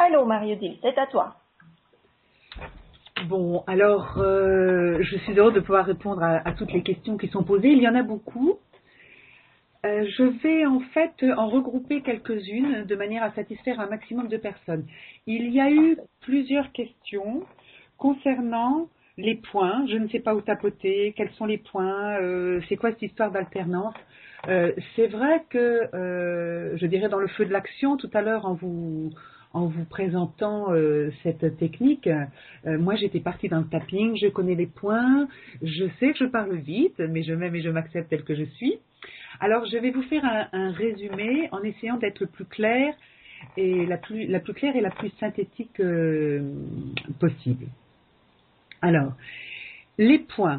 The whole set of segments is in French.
Allô Marie-Odile, c'est à toi. Bon, alors, je suis heureuse de pouvoir répondre à toutes les questions qui sont posées. Il y en a beaucoup. Je vais en fait en regrouper quelques-unes de manière à satisfaire un maximum de personnes. Il y a eu plusieurs questions concernant les points. Je ne sais pas où tapoter, quels sont les points, c'est quoi cette histoire d'alternance. C'est vrai que, je dirais dans le feu de l'action, tout à l'heure en vous présentant cette technique, moi j'étais partie dans le tapping, je connais les points, je sais que je parle vite, mais je m'aime et je m'accepte tel que je suis. Alors, je vais vous faire un résumé en essayant d'être le plus clair et la plus claire et la plus synthétique possible. Alors, les points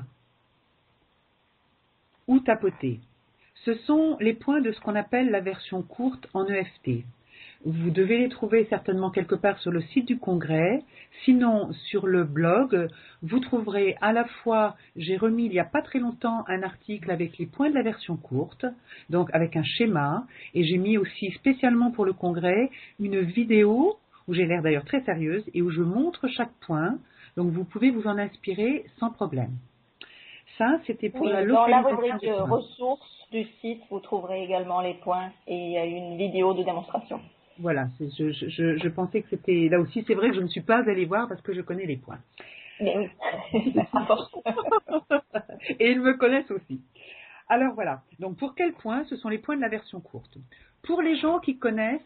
ou tapoter, ce sont les points de ce qu'on appelle la version courte en EFT. Vous devez les trouver certainement quelque part sur le site du congrès. Sinon, sur le blog, vous trouverez à la fois, j'ai remis il n'y a pas très longtemps un article avec les points de la version courte, donc avec un schéma, et j'ai mis aussi spécialement pour le congrès une vidéo, où j'ai l'air d'ailleurs très sérieuse, et où je montre chaque point, donc vous pouvez vous en inspirer sans problème. Ça, c'était pour la Dans la localisation rubrique des points. ressources du site, vous trouverez également les points et il y a une vidéo de démonstration. Voilà, je pensais que c'était là aussi. C'est vrai que je ne suis pas allée voir parce que je connais les points. Mais oui, à force. Et ils me connaissent aussi. Alors voilà, donc pour quels points? Ce sont les points de la version courte. Pour les gens qui connaissent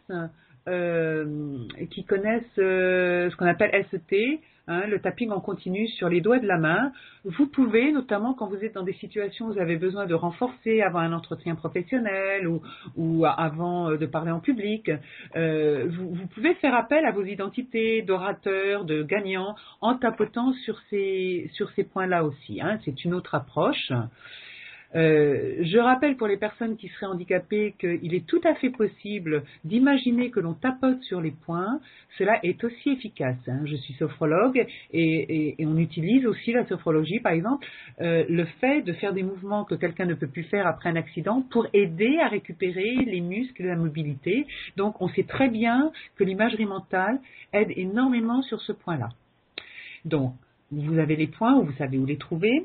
ce qu'on appelle ST, hein, le tapping en continu sur les doigts de la main, vous pouvez, notamment quand vous êtes dans des situations où vous avez besoin de renforcer avant un entretien professionnel ou avant de parler en public, vous pouvez faire appel à vos identités d'orateur, de gagnant, en tapotant sur ces points-là aussi. Hein. C'est une autre approche. Je rappelle pour les personnes qui seraient handicapées qu'il est tout à fait possible d'imaginer que l'on tapote sur les points. Cela est aussi efficace. Hein. Je suis sophrologue et on utilise aussi la sophrologie, par exemple, le fait de faire des mouvements que quelqu'un ne peut plus faire après un accident pour aider à récupérer les muscles et la mobilité. Donc on sait très bien que l'imagerie mentale aide énormément sur ce point-là. Donc, vous avez les points, vous savez où les trouver.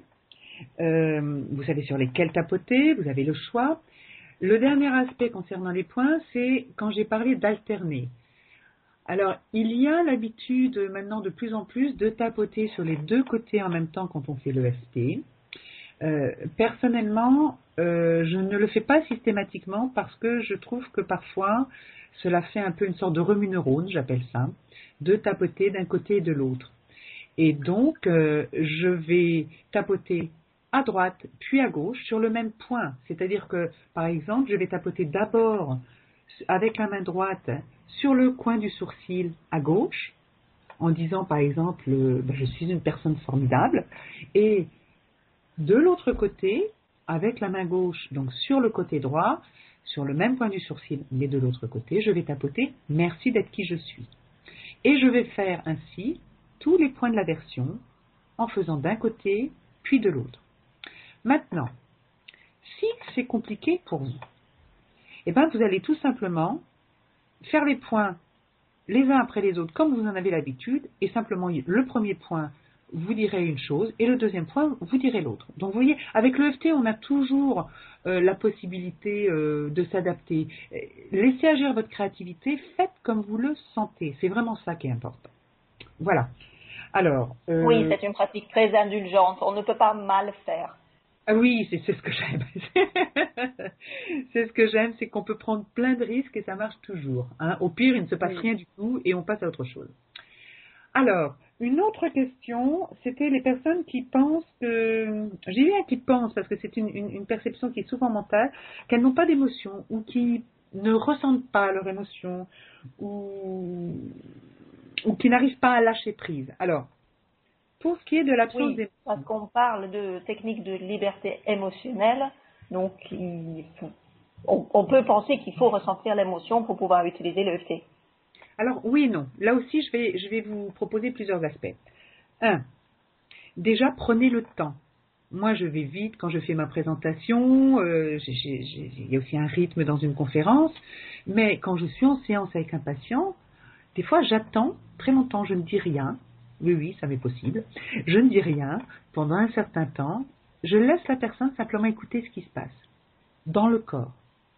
Vous savez sur lesquels tapoter, vous avez le choix. Le dernier aspect concernant les points, c'est quand j'ai parlé d'alterner. Alors, il y a l'habitude maintenant de plus en plus de tapoter sur les deux côtés en même temps quand on fait l'EFT. Personnellement, je ne le fais pas systématiquement parce que je trouve que parfois, cela fait un peu une sorte de remue-neurone, j'appelle ça, de tapoter d'un côté et de l'autre. Et donc, je vais tapoter à droite, puis à gauche, sur le même point. C'est-à-dire que, par exemple, je vais tapoter d'abord avec la main droite sur le coin du sourcil à gauche, en disant, par exemple, je suis une personne formidable. Et de l'autre côté, avec la main gauche, donc sur le côté droit, sur le même coin du sourcil, mais de l'autre côté, je vais tapoter « Merci d'être qui je suis ». Et je vais faire ainsi tous les points de la version en faisant d'un côté puis de l'autre. Maintenant, si c'est compliqué pour vous, eh bien vous allez tout simplement faire les points les uns après les autres comme vous en avez l'habitude et simplement le premier point vous direz une chose et le deuxième point vous direz l'autre. Donc vous voyez, avec l'EFT on a toujours la possibilité de s'adapter. Laissez agir votre créativité, faites comme vous le sentez. C'est vraiment ça qui est important. Voilà. Alors, oui, c'est une pratique très indulgente. On ne peut pas mal faire. Ah oui, c'est ce que j'aime. C'est ce que j'aime, c'est qu'on peut prendre plein de risques et ça marche toujours. Hein. Au pire, il ne se passe rien du tout et on passe à autre chose. Alors, une autre question, c'était les personnes qui pensent que... J'ai bien qui pensent, parce que c'est une perception qui est souvent mentale, qu'elles n'ont pas d'émotion ou qui ne ressentent pas leur émotion ou qui n'arrivent pas à lâcher prise. Alors, pour ce qui est de l'absence d'émotion. Parce qu'on parle de technique de liberté émotionnelle, donc on peut penser qu'il faut ressentir l'émotion pour pouvoir utiliser l'EFT. Alors oui et non. Là aussi, je vais vous proposer plusieurs aspects. 1. Déjà, prenez le temps. Moi, je vais vite quand je fais ma présentation. Il y a aussi un rythme dans une conférence. Mais quand je suis en séance avec un patient, Des fois, j'attends très longtemps, je ne dis rien. Oui, oui, ça m'est possible. Je ne dis rien pendant un certain temps. Je laisse la personne simplement écouter ce qui se passe dans le corps.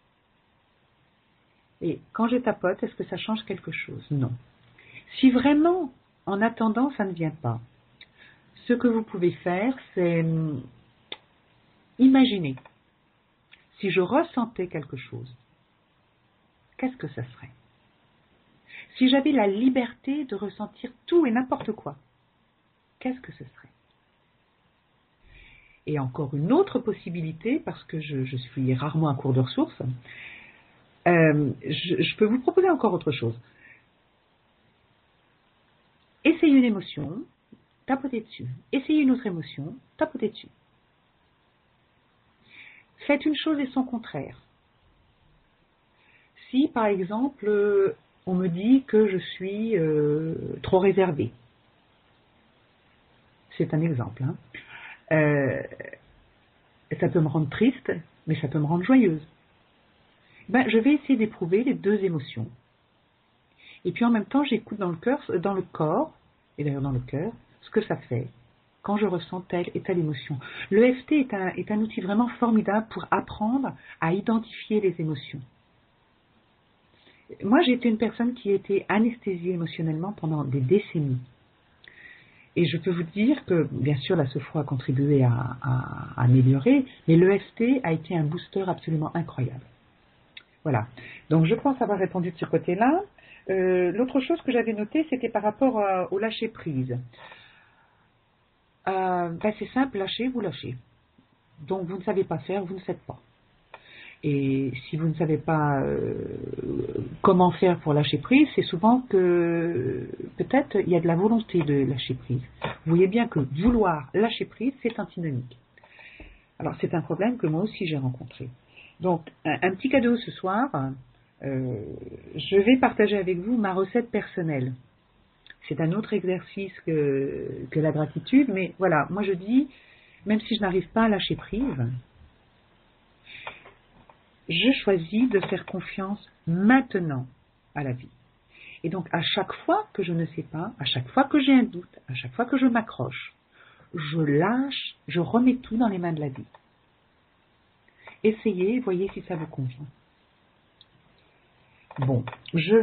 Et quand je tapote, est-ce que ça change quelque chose? Non. Si vraiment, en attendant, ça ne vient pas, ce que vous pouvez faire, c'est imaginer. Si je ressentais quelque chose, qu'est-ce que ça serait? Si j'avais la liberté de ressentir tout et n'importe quoi, qu'est-ce que ce serait? Et encore une autre possibilité, parce que je suis rarement à court de ressources, je peux vous proposer encore autre chose. Essayez une émotion, tapotez dessus. Essayez une autre émotion, tapotez dessus. Faites une chose et son contraire. Si, par exemple, on me dit que je suis trop réservée, c'est un exemple, hein. Ça peut me rendre triste, mais ça peut me rendre joyeuse. Je vais essayer d'éprouver les deux émotions. Et puis en même temps, j'écoute dans le corps, et d'ailleurs dans le cœur, ce que ça fait quand je ressens telle et telle émotion. L'EFT est un outil vraiment formidable pour apprendre à identifier les émotions. Moi, j'ai été une personne qui a été anesthésiée émotionnellement pendant des décennies. Et je peux vous dire que, bien sûr, la sophro a contribué à améliorer, mais l'EFT a été un booster absolument incroyable. Voilà. Donc, je pense avoir répondu de ce côté-là. L'autre chose que j'avais notée, c'était par rapport au lâcher-prise. C'est simple, lâchez, vous lâchez. Donc, vous ne savez pas faire, vous ne faites pas. Et si vous ne savez pas comment faire pour lâcher prise, c'est souvent que peut-être il y a de la volonté de lâcher prise. Vous voyez bien que vouloir lâcher prise, c'est antinomique. Alors c'est un problème que moi aussi j'ai rencontré. Donc un petit cadeau ce soir, je vais partager avec vous ma recette personnelle. C'est un autre exercice que la gratitude, mais voilà, moi je dis, même si je n'arrive pas à lâcher prise, je choisis de faire confiance maintenant à la vie. Et donc, à chaque fois que je ne sais pas, à chaque fois que j'ai un doute, à chaque fois que je m'accroche, je lâche, je remets tout dans les mains de la vie. Essayez, voyez si ça vous convient. Bon, je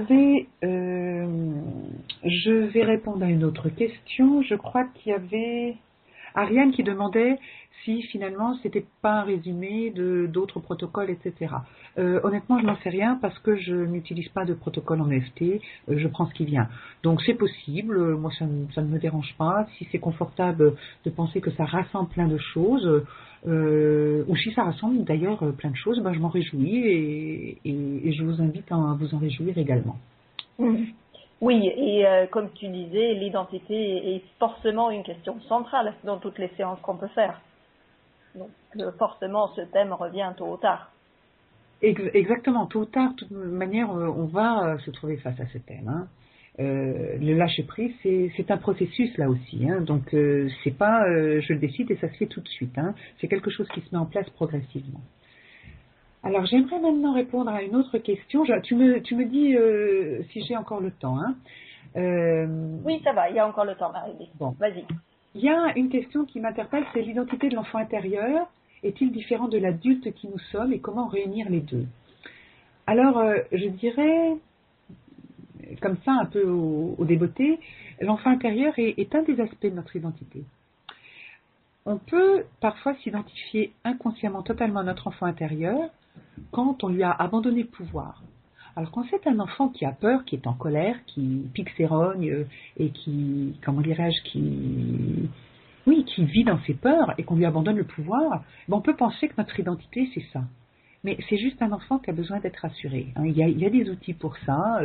vais répondre à une autre question. Je crois qu'il y avait Ariane qui demandait si finalement c'était pas un résumé d'autres protocoles, etc. Honnêtement, je n'en sais rien parce que je n'utilise pas de protocole en EFT, je prends ce qui vient. Donc c'est possible, moi ça ne me dérange pas. Si c'est confortable de penser que ça rassemble plein de choses, ou si ça rassemble d'ailleurs plein de choses, je m'en réjouis et je vous invite à vous en réjouir également. Oui, et comme tu disais, l'identité est forcément une question centrale dans toutes les séances qu'on peut faire. Donc forcément, ce thème revient tôt ou tard. Exactement, tôt ou tard, de toute manière, on va se trouver face à ce thème. Hein. Le lâcher-prise, c'est un processus là aussi. Hein. Donc c'est pas je le décide et ça se fait tout de suite. Hein. C'est quelque chose qui se met en place progressivement. Alors, j'aimerais maintenant répondre à une autre question. Tu me dis si j'ai encore le temps. Hein. Oui, ça va, il y a encore le temps, Marie. Bon. Vas-y. Il y a une question qui m'interpelle, c'est l'identité de l'enfant intérieur. Est-il différent de l'adulte qui nous sommes et comment réunir les deux? Alors, je dirais, comme ça, un peu au débeauté, l'enfant intérieur est un des aspects de notre identité. On peut parfois s'identifier inconsciemment totalement à notre enfant intérieur quand on lui a abandonné le pouvoir. Alors quand c'est un enfant qui a peur, qui est en colère, qui pique ses rognes et qui, comment dirais-je, qui vit dans ses peurs et qu'on lui abandonne le pouvoir, on peut penser que notre identité c'est ça. Mais c'est juste un enfant qui a besoin d'être rassuré. Hein. Il y a des outils pour ça.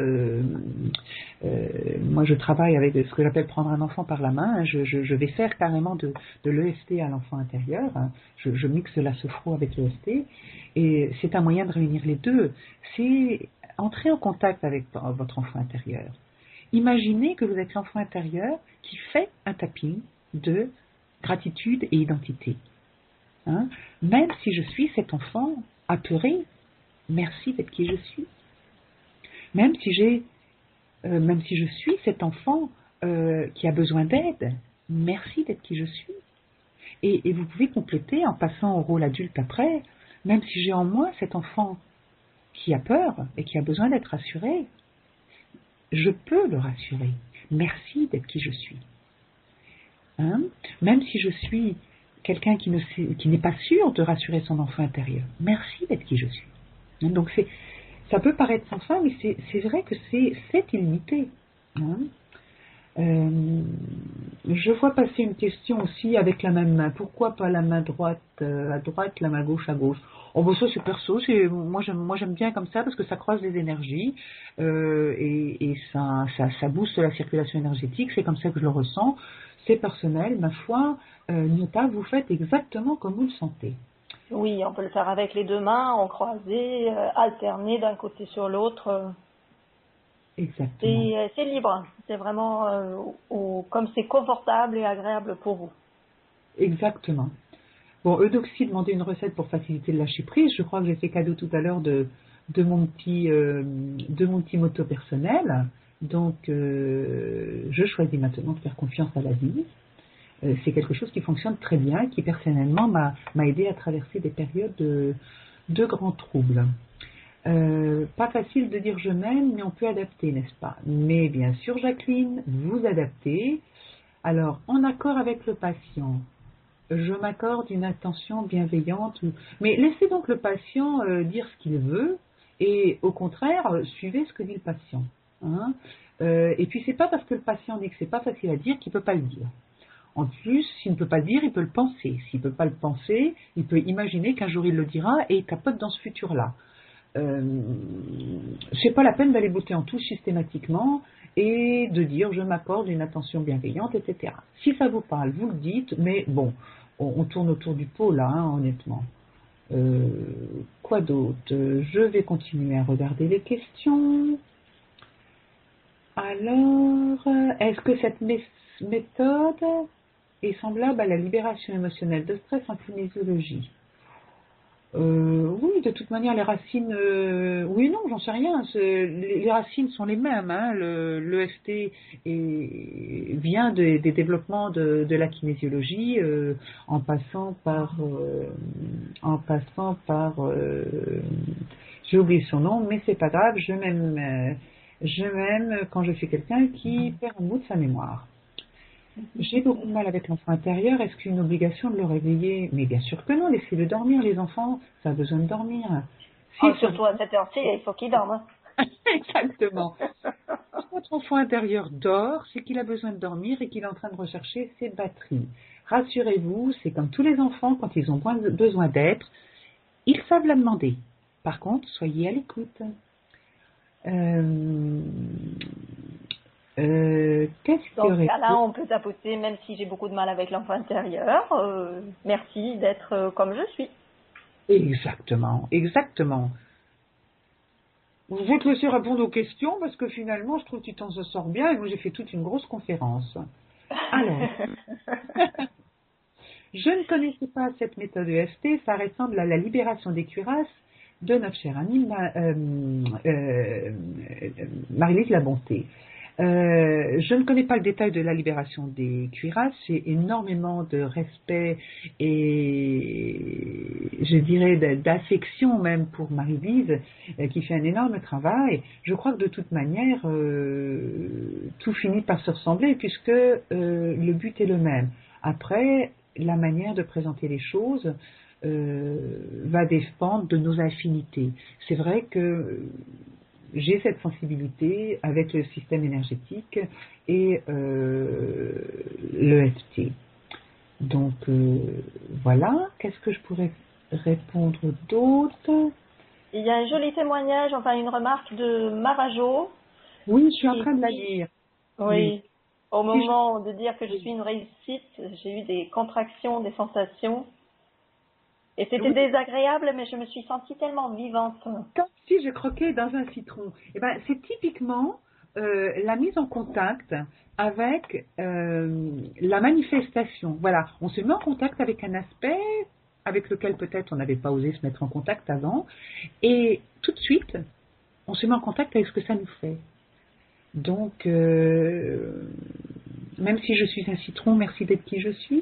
Moi, je travaille avec ce que j'appelle prendre un enfant par la main. Hein. Je vais faire carrément de l'EFT à l'enfant intérieur. Hein. Je mixe la sophro avec l'EFT. Et c'est un moyen de réunir les deux. C'est entrer en contact avec votre enfant intérieur. Imaginez que vous êtes l'enfant intérieur qui fait un tapping de gratitude et identité. Hein. Même si je suis cet enfant apeuré, merci d'être qui je suis. Même si j'ai même si je suis cet enfant qui a besoin d'aide, merci d'être qui je suis. Et vous pouvez compléter en passant au rôle adulte après, même si j'ai en moi cet enfant qui a peur et qui a besoin d'être rassuré, je peux le rassurer. Merci d'être qui je suis. Hein? Même si je suis quelqu'un qui n'est pas sûr de rassurer son enfant intérieur, merci d'être qui je suis. Hein? Donc ça peut paraître sans fin, mais c'est vrai que c'est illimité. Hein? Je vois passer une question aussi avec la même main. Pourquoi pas la main droite à droite, la main gauche à gauche? Oh bon, ça c'est perso. Moi j'aime bien comme ça parce que ça croise les énergies et ça booste la circulation énergétique. C'est comme ça que je le ressens. C'est personnel, ma foi. Nota, vous faites exactement comme vous le sentez. Oui, on peut le faire avec les deux mains, en croisé, alterné d'un côté sur l'autre. Exactement. C'est libre, c'est vraiment comme c'est confortable et agréable pour vous. Exactement. Bon, Eudoxie demandait une recette pour faciliter le lâcher prise. Je crois que j'ai fait cadeau tout à l'heure de mon petit motto personnel. Donc, je choisis maintenant de faire confiance à la vie. C'est quelque chose qui fonctionne très bien, qui personnellement m'a aidé à traverser des périodes de grands troubles. Pas facile de dire je m'aime, mais on peut adapter, n'est-ce pas? Mais bien sûr, Jacqueline, vous adaptez. Alors, en accord avec le patient, je m'accorde une attention bienveillante, mais laissez donc le patient dire ce qu'il veut, et au contraire, suivez ce que dit le patient. Hein. Et puis, c'est pas parce que le patient dit que c'est pas facile à dire qu'il peut pas le dire. En plus, s'il ne peut pas le dire, il peut le penser. S'il ne peut pas le penser, il peut imaginer qu'un jour il le dira et il capote dans ce futur-là. C'est pas la peine d'aller botter en touche systématiquement et de dire je m'accorde une attention bienveillante, etc. Si ça vous parle, vous le dites, mais bon, on tourne autour du pot là, hein, honnêtement. Quoi d'autre? Je vais continuer à regarder les questions. Alors, est-ce que cette méthode est semblable à la libération émotionnelle de stress en kinésiologie? Oui, de toute manière, les racines, oui, non, j'en sais rien. Les racines sont les mêmes. Hein. L'EFT vient des développements de la kinésiologie, en passant par, j'ai oublié son nom, mais c'est pas grave. Je m'aime quand je suis quelqu'un qui perd un bout de sa mémoire. J'ai beaucoup de mal avec l'enfant intérieur. Est-ce qu'une obligation de le réveiller? Mais bien sûr que non. Laissez-le dormir, les enfants. Ça a besoin de dormir. Surtout à cette heure-ci, il faut qu'il dorme. Exactement. Si votre enfant intérieur dort, c'est qu'il a besoin de dormir et qu'il est en train de rechercher ses batteries. Rassurez-vous, c'est comme tous les enfants, quand ils ont besoin d'être, ils savent la demander. Par contre, soyez à l'écoute. Qu'est-ce Dans ce cas-là, on peut tapoter, même si j'ai beaucoup de mal avec l'enfant intérieur. Merci d'être comme je suis. Exactement, exactement. Je vais te laisser répondre aux questions parce que finalement, je trouve que tu t'en sors bien et moi j'ai fait toute une grosse conférence. Alors, je ne connaissais pas cette méthode EFT, ça ressemble à la libération des cuirasses de notre chère amie Marie-Lise Labonté. Je ne connais pas le détail de la libération des cuirasses, j'ai énormément de respect et je dirais d'affection même pour Marie-Lise qui fait un énorme travail. Je crois que de toute manière tout finit par se ressembler puisque le but est le même. Après, la manière de présenter les choses va dépendre de nos affinités. C'est vrai que j'ai cette sensibilité avec le système énergétique et l'EFT. Donc voilà, qu'est-ce que je pourrais répondre d'autre? Il y a un joli témoignage, enfin une remarque de Marajo. Oui, je suis en train de la lire. Oui. Au moment de dire que je suis une réussite, j'ai eu des contractions, des sensations. Et c'était désagréable, mais je me suis sentie tellement vivante. Comme si je croquais dans un citron. Eh ben, c'est typiquement la mise en contact avec la manifestation. Voilà, on se met en contact avec un aspect avec lequel peut-être on n'avait pas osé se mettre en contact avant, et tout de suite, on se met en contact avec ce que ça nous fait. Donc, même si je suis un citron, merci d'être qui je suis.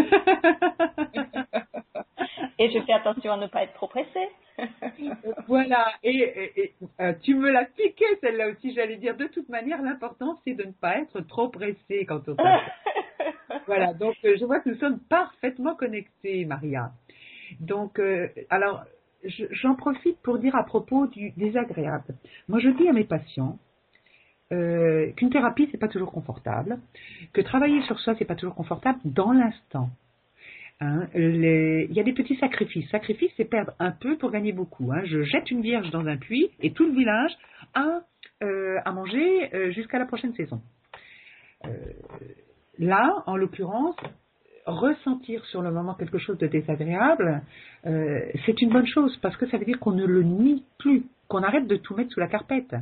Et je fais attention à ne pas être trop pressée. Voilà, tu me l'as piqué celle-là aussi, j'allais dire, de toute manière, l'important c'est de ne pas être trop pressé quand on passe. Voilà, donc je vois que nous sommes parfaitement connectés, Maria. Donc, alors, j'en profite pour dire à propos du désagréable. Moi, je dis à mes patients qu'une thérapie, c'est pas toujours confortable, que travailler sur soi, c'est pas toujours confortable dans l'instant. Hein, il y a des petits sacrifices. Sacrifice, c'est perdre un peu pour gagner beaucoup. Hein. Je jette une vierge dans un puits et tout le village a à manger jusqu'à la prochaine saison. Là, en l'occurrence, ressentir sur le moment quelque chose de désagréable, c'est une bonne chose parce que ça veut dire qu'on ne le nie plus, qu'on arrête de tout mettre sous la carpette.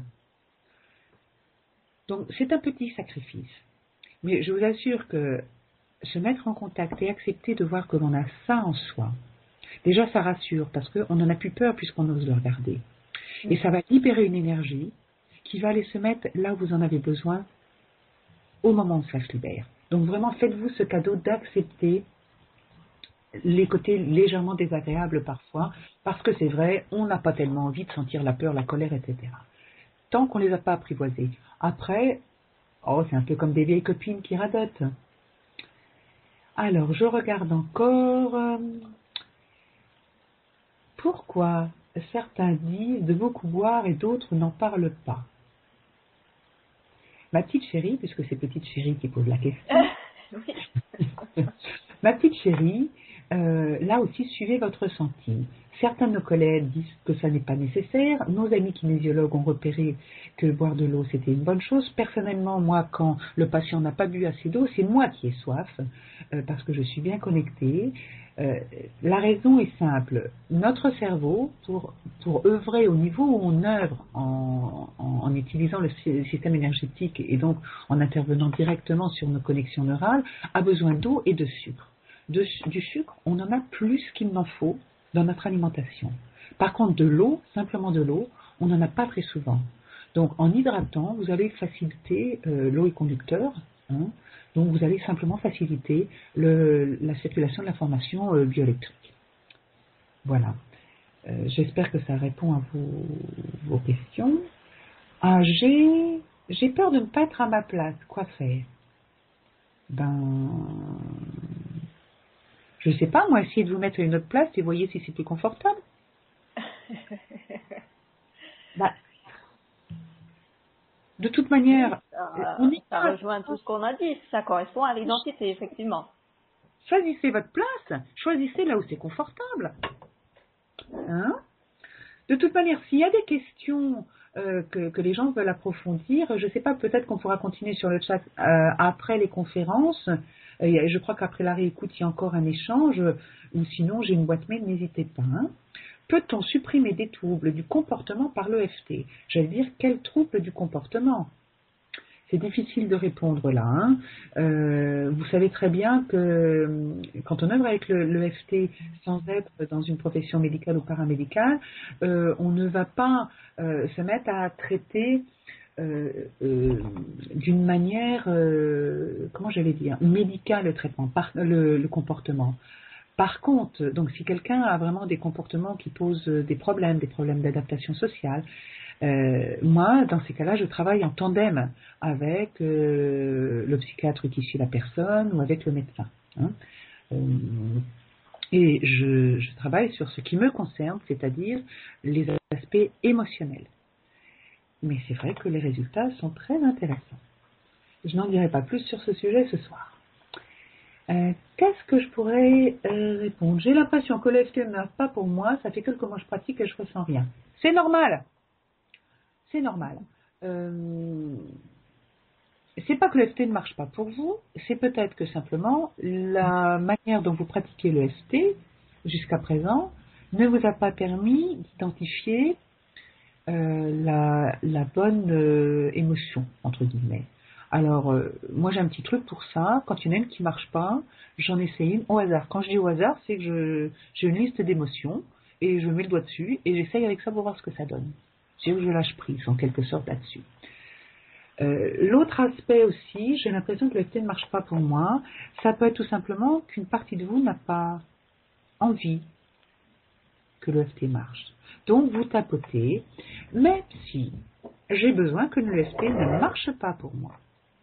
Donc, c'est un petit sacrifice. Mais je vous assure que se mettre en contact et accepter de voir que l'on a ça en soi, déjà ça rassure parce qu'on n'en a plus peur puisqu'on ose le regarder. Et ça va libérer une énergie qui va aller se mettre là où vous en avez besoin au moment où ça se libère. Donc vraiment faites-vous ce cadeau d'accepter les côtés légèrement désagréables parfois parce que c'est vrai, on n'a pas tellement envie de sentir la peur, la colère, etc. Tant qu'on ne les a pas apprivoisés. Après, c'est un peu comme des vieilles copines qui radotent. Alors, je regarde encore. Pourquoi certains disent de beaucoup boire et d'autres n'en parlent pas? Ma petite chérie, puisque c'est petite chérie qui pose la question. Oui. Ma petite chérie, là aussi, suivez votre ressenti. Certains de nos collègues disent que ça n'est pas nécessaire. Nos amis kinésiologues ont repéré que boire de l'eau, c'était une bonne chose. Personnellement, moi, quand le patient n'a pas bu assez d'eau, c'est moi qui ai soif, parce que je suis bien connectée. La raison est simple. Notre cerveau, pour œuvrer au niveau où on œuvre en utilisant le système énergétique et donc en intervenant directement sur nos connexions neurales, a besoin d'eau et de sucre. Du sucre, on en a plus qu'il n'en faut dans notre alimentation. Par contre, de l'eau, simplement de l'eau, on n'en a pas très souvent. Donc, en hydratant, vous allez faciliter, l'eau est conducteur, hein, donc vous allez simplement faciliter la circulation de l'information bioélectrique. Voilà. J'espère que ça répond à vos questions. J'ai peur de ne pas être à ma place. Quoi faire? Je sais pas, moi, essayez de vous mettre à une autre place et voyez si c'est plus confortable. De toute manière, ça rejoint tout ce qu'on a dit. Ça correspond à l'identité, effectivement. Choisissez votre place. Choisissez là où c'est confortable. Hein? De toute manière, s'il y a des questions que les gens veulent approfondir, je ne sais pas, peut-être qu'on pourra continuer sur le chat après les conférences. Je crois qu'après la réécoute, il y a encore un échange. Ou sinon, j'ai une boîte mail, n'hésitez pas. Hein. Peut-on supprimer des troubles du comportement par l'EFT? J'allais dire, quels troubles du comportement? C'est difficile de répondre là. Hein. Vous savez très bien que quand on œuvre avec l'EFT sans être dans une profession médicale ou paramédicale, on ne va pas se mettre à traiter d'une manière, comment j'allais dire, médicale le traitement, le comportement. Par contre, donc si quelqu'un a vraiment des comportements qui posent des problèmes d'adaptation sociale, moi, dans ces cas-là, je travaille en tandem avec le psychiatre qui suit la personne ou avec le médecin. Hein. Et je travaille sur ce qui me concerne, c'est-à-dire les aspects émotionnels. Mais c'est vrai que les résultats sont très intéressants. Je n'en dirai pas plus sur ce sujet ce soir. Qu'est-ce que je pourrais répondre? J'ai l'impression que l'EFT ne marche pas pour moi, ça fait quelques mois que je pratique et je ressens rien. C'est normal. C'est normal. C'est pas que l'EFT ne marche pas pour vous, c'est peut-être que simplement la manière dont vous pratiquez l'EFT jusqu'à présent ne vous a pas permis d'identifier la bonne émotion, entre guillemets. Alors, moi j'ai un petit truc pour ça. Quand il y en a une qui marche pas, j'en essaie une au hasard. Quand je dis au hasard, c'est que j'ai une liste d'émotions et je mets le doigt dessus et j'essaye avec ça pour voir ce que ça donne. C'est où je lâche prise en quelque sorte là-dessus. L'autre aspect aussi, j'ai l'impression que l'EFT ne marche pas pour moi. Ça peut être tout simplement qu'une partie de vous n'a pas envie que l'EFT marche. Donc vous tapotez, même si j'ai besoin que l'EFT ne marche pas pour moi.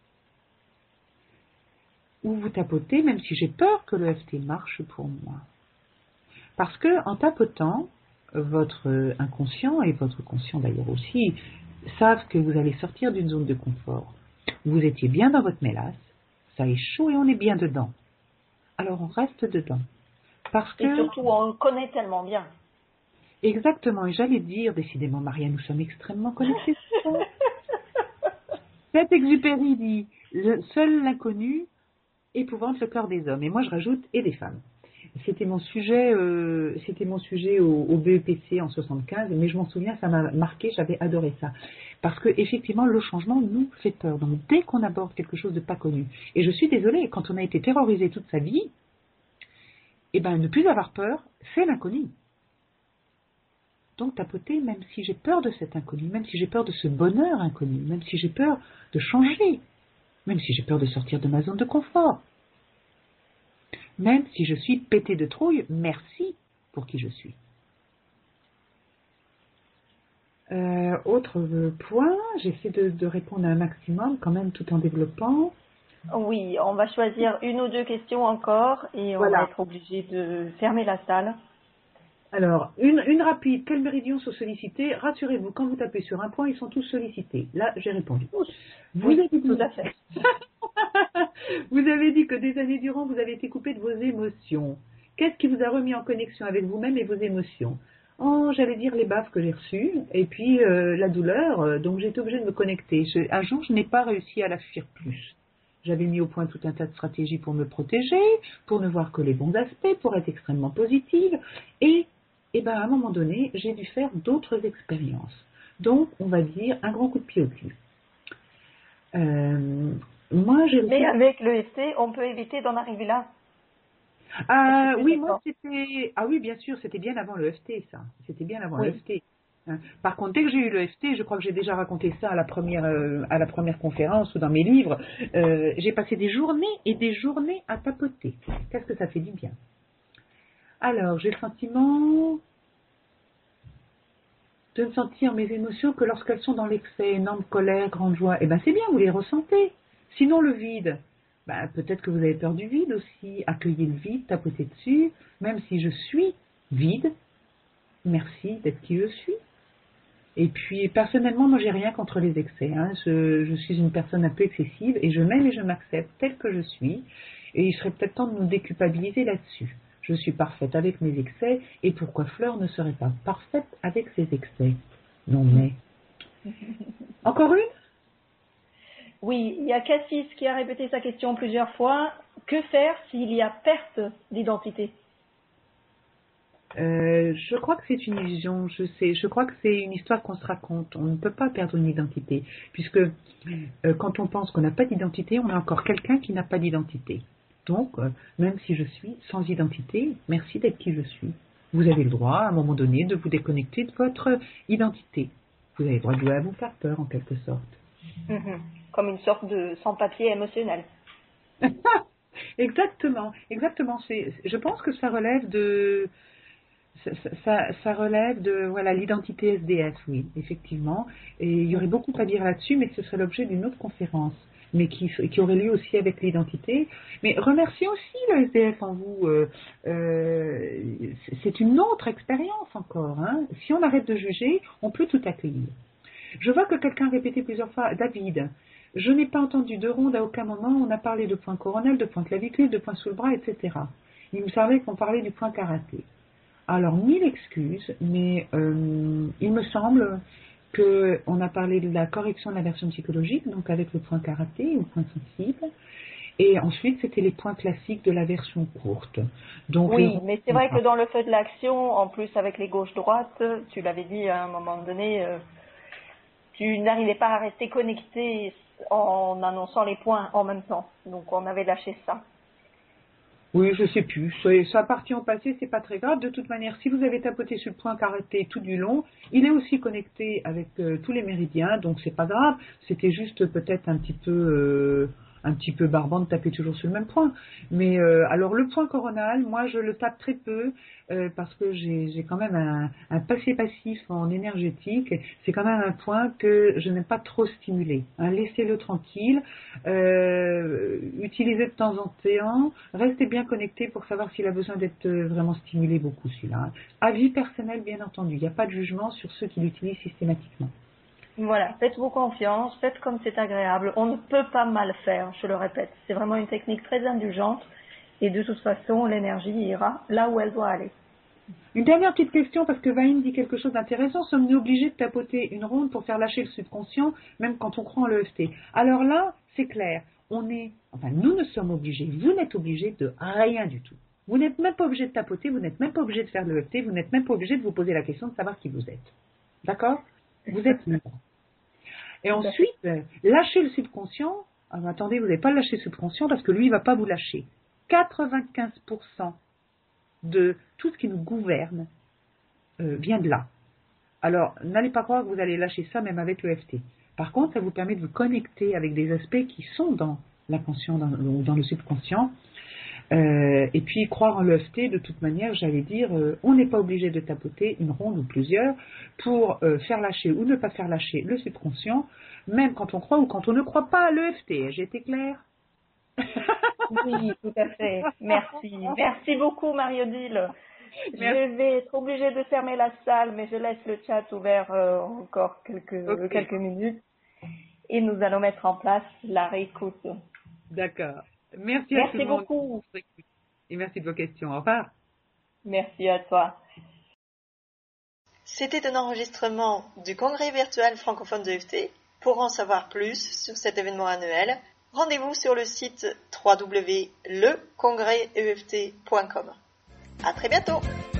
Ou vous tapotez même si j'ai peur que l'EFT marche pour moi. Parce que en tapotant, votre inconscient et votre conscient d'ailleurs aussi savent que vous allez sortir d'une zone de confort. Vous étiez bien dans votre mélasse, ça est chaud et on est bien dedans. Alors on reste dedans. Parce que... Et surtout, on le connaît tellement bien. Exactement, et j'allais dire, décidément Maria, nous sommes extrêmement connectés. Saint-Exupéry dit, seul l'inconnu épouvante le corps des hommes. Et moi je rajoute, et des femmes. C'était mon sujet au BEPC en 75, mais je m'en souviens, ça m'a marqué, j'avais adoré ça. Parce que effectivement, le changement nous fait peur. Donc dès qu'on aborde quelque chose de pas connu, et je suis désolée, quand on a été terrorisé toute sa vie, eh ben ne plus avoir peur, c'est l'inconnu. Donc tapoter, même si j'ai peur de cet inconnu, même si j'ai peur de ce bonheur inconnu, même si j'ai peur de changer, même si j'ai peur de sortir de ma zone de confort, même si je suis pété de trouille, merci pour qui je suis. Autre point, j'essaie de répondre à un maximum quand même tout en développant. Oui, on va choisir une ou deux questions encore et on va être obligé de fermer la salle. Alors, une rapide, quels méridiens sont sollicités? Rassurez-vous, quand vous tapez sur un point, ils sont tous sollicités. Là, j'ai répondu. Oui, tout à fait. Vous avez dit que des années durant, vous avez été coupé de vos émotions. Qu'est-ce qui vous a remis en connexion avec vous-même et vos émotions? Oh, j'allais dire les baffes que j'ai reçues, et puis la douleur, donc j'ai été obligée de me connecter. Un jour, je n'ai pas réussi à la fuir plus. J'avais mis au point tout un tas de stratégies pour me protéger, pour ne voir que les bons aspects, pour être extrêmement positive, et ben, à un moment donné, j'ai dû faire d'autres expériences. Donc, on va dire un grand coup de pied au cul. Mais avec l'EFT, on peut éviter d'en arriver là. Oui, moi c'était... Ah oui, bien sûr, c'était bien avant l'EFT, ça. C'était bien avant l'EFT. Par contre, dès que j'ai eu l'EFT, je crois que j'ai déjà raconté ça à la première conférence ou dans mes livres, j'ai passé des journées et des journées à tapoter. Qu'est-ce que ça fait du bien? Alors, j'ai le sentiment de ne sentir mes émotions que lorsqu'elles sont dans l'excès, énorme colère, grande joie. Eh bien, c'est bien, vous les ressentez. Sinon, le vide, peut-être que vous avez peur du vide aussi. Accueillez le vide, tapotez dessus. Même si je suis vide, merci d'être qui je suis. Et puis, personnellement, moi, j'ai rien contre les excès. Je suis une personne un peu excessive et je m'aime et je m'accepte telle que je suis. Et il serait peut-être temps de nous déculpabiliser là-dessus. Je suis parfaite avec mes excès, et pourquoi Fleur ne serait pas parfaite avec ses excès? Non mais... Encore une? Oui, il y a Cassis qui a répété sa question plusieurs fois. Que faire s'il y a perte d'identité? Je crois que c'est une illusion, je crois que c'est une histoire qu'on se raconte. On ne peut pas perdre une identité, puisque quand on pense qu'on n'a pas d'identité, on a encore quelqu'un qui n'a pas d'identité. Donc, même si je suis sans identité, merci d'être qui je suis. Vous avez le droit, à un moment donné, de vous déconnecter de votre identité. Vous avez le droit de jouer à vous faire peur, en quelque sorte. Comme une sorte de sans-papier émotionnel. Exactement, exactement. Je pense que ça relève de... Ça relève de l'identité SDF, oui, effectivement. Et il y aurait beaucoup à dire là-dessus, mais ce serait l'objet d'une autre conférence, mais qui aurait lieu aussi avec l'identité. Mais remerciez aussi le SDF en vous. C'est une autre expérience encore. Si on arrête de juger, on peut tout accueillir. Je vois que quelqu'un a répété plusieurs fois, David, je n'ai pas entendu de ronde à aucun moment, on a parlé de point coronal, de point clavicule, de point sous le bras, etc. Il me semblait qu'on parlait du point karaté. Alors, mille excuses, mais il me semble qu'on a parlé de la correction de la version psychologique, donc avec le point karaté ou point sensible, et ensuite c'était les points classiques de la version courte. Donc, oui, mais c'est vrai que dans le feu de l'action, en plus avec les gauches-droites, tu l'avais dit à un moment donné, tu n'arrivais pas à rester connecté en annonçant les points en même temps, donc on avait lâché ça. Oui, je sais plus. Ça appartient au passé, c'est pas très grave. De toute manière, si vous avez tapoté sur le point carré tout du long, il est aussi connecté avec tous les méridiens, donc c'est pas grave. C'était juste peut-être un petit peu barbant de taper toujours sur le même point. Mais alors le point coronal, moi je le tape très peu parce que j'ai quand même un passé passif en énergétique. C'est quand même un point que je n'aime pas trop stimuler. Hein. Laissez-le tranquille, utilisez de temps en temps, restez bien connecté pour savoir s'il a besoin d'être vraiment stimulé beaucoup celui-là. Hein. Avis personnel bien entendu, il n'y a pas de jugement sur ceux qui l'utilisent systématiquement. Voilà, faites-vous confiance, faites comme c'est agréable. On ne peut pas mal faire, je le répète. C'est vraiment une technique très indulgente et de toute façon, l'énergie ira là où elle doit aller. Une dernière petite question, parce que Vaïm dit quelque chose d'intéressant. Sommes-nous obligés de tapoter une ronde pour faire lâcher le subconscient, même quand on croit en l'EFT? Alors là, c'est clair. Nous ne sommes obligés. Vous n'êtes obligés de rien du tout. Vous n'êtes même pas obligé de tapoter, vous n'êtes même pas obligé de faire l'EFT, vous n'êtes même pas obligé de vous poser la question de savoir qui vous êtes. D'accord? Vous êtes libre. Et ensuite, lâcher le subconscient. Alors, attendez, vous n'avez pas lâché le subconscient parce que lui, il ne va pas vous lâcher. 95% de tout ce qui nous gouverne vient de là. Alors, n'allez pas croire que vous allez lâcher ça même avec l'EFT. Par contre, ça vous permet de vous connecter avec des aspects qui sont dans l'inconscient, dans le subconscient. Et puis, croire en l'EFT, de toute manière, j'allais dire, on n'est pas obligé de tapoter une ronde ou plusieurs pour faire lâcher ou ne pas faire lâcher le subconscient, même quand on croit ou quand on ne croit pas à l'EFT. J'ai été claire? Oui, tout à fait. Merci. Merci beaucoup, Marie-Odile. Je vais être obligée de fermer la salle, mais je laisse le chat ouvert encore quelques minutes. Et nous allons mettre en place la réécoute. D'accord. Merci à tout le monde. Beaucoup. Et merci de vos questions. Au revoir. Merci à toi. C'était un enregistrement du congrès virtuel francophone de EFT. Pour en savoir plus sur cet événement annuel, rendez-vous sur le site www.lecongreseft.com. À très bientôt!